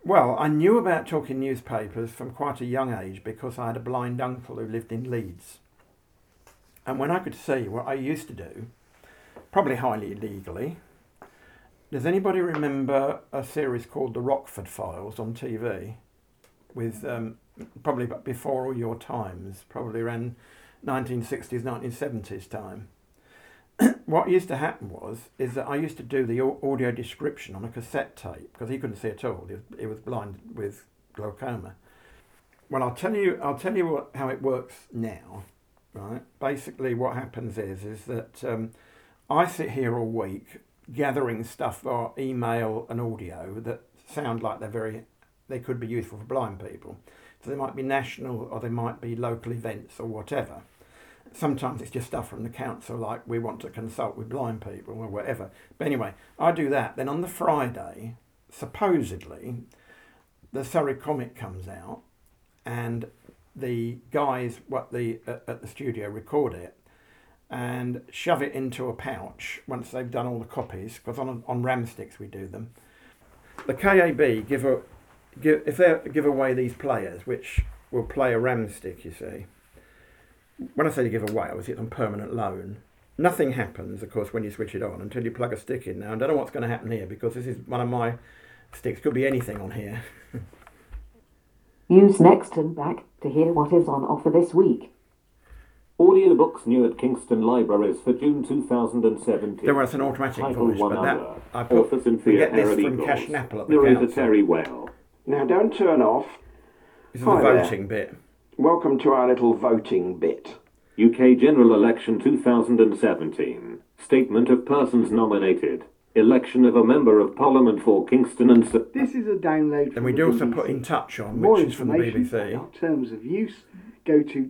Well, I knew about talking newspapers from quite a young age because I had a blind uncle who lived in Leeds. And when I could see what I used to do, probably highly illegally, does anybody remember a series called The Rockford Files on TV? With probably before all your times, probably around 1960s, 1970s time. What used to happen is that I used to do the audio description on a cassette tape because he couldn't see at all. He was blind with glaucoma. Well, I'll tell you how it works now. Right. Basically, what happens is that I sit here all week gathering stuff or email and audio that sound like they could be useful for blind people. So they might be national or they might be local events or whatever. Sometimes it's just stuff from the council, like we want to consult with blind people or whatever. But anyway, I do that. Then on the Friday, supposedly, the Surrey Comic comes out, and the guys at the studio record it and shove it into a pouch once they've done all the copies. Because on RAM sticks we do them. The KAB if they give away these players, which will play a RAM stick, you see. When I say to give away, obviously it's on permanent loan. Nothing happens, of course, when you switch it on until you plug a stick in. Now, I don't know what's going to happen here because this is one of my sticks. Could be anything on here. Use next and back to hear what is on offer this week. Audiobooks new at Kingston Libraries for June 2017. There was an automatic Title voice, One but that Hour. I Author we Cynthia get this Herod from Eagles. Cash Napple at the Narrator council. Terry Whale. Now don't turn off. This is the Hi there. voting bit. Welcome to our little voting bit. UK General Election 2017. Statement of persons nominated. Election of a Member of Parliament for Kingston and... This is a download from And we the do also BBC. put In Touch on, More which is from the information BBC. about terms of use, go to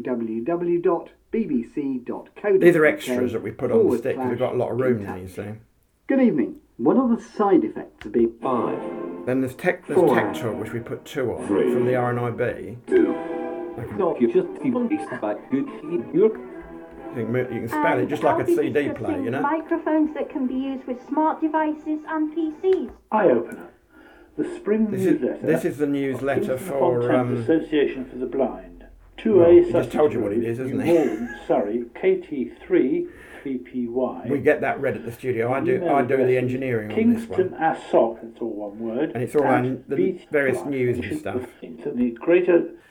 www.bbc.co.uk. These are extras that we put on the stick because we've got a lot of room now, you see. Good evening. One of the side effects of being 5, Then there's Tech Four. Talk, which we put 2 on, Three. from the RNIB. 2. No, you just keep back. You're You can spell it just like a I'll be CD discussing player, you know? Microphones that can be used with smart devices and PCs. Eye Opener, the spring newsletter. This is the newsletter of Kingston for... upon Thames Association for the Blind. 2A Well, he just Sussex told you what it Road, is, hasn't New he? Malden, Surrey, KT3 3PY. We get that read at the studio. I do the engineering on this Kingston one. ASOC, it's all one word. And it's all the various news and stuff. Into the Greater